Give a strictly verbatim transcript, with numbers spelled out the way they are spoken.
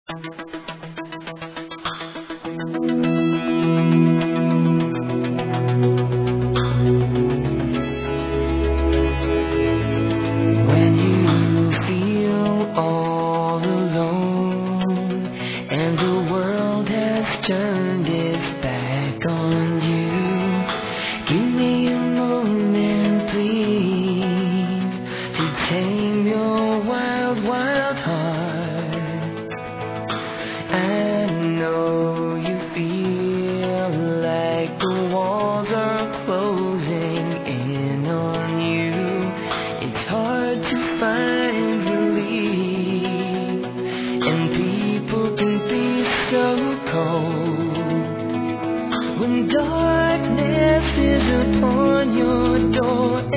When you feel all alone and the world has turned its back on you, give me a moment, please, to tame your wild, wild heart. I know you feel like the walls are closing in on you. It's hard to find relief, and people can be so cold when darkness is upon your door.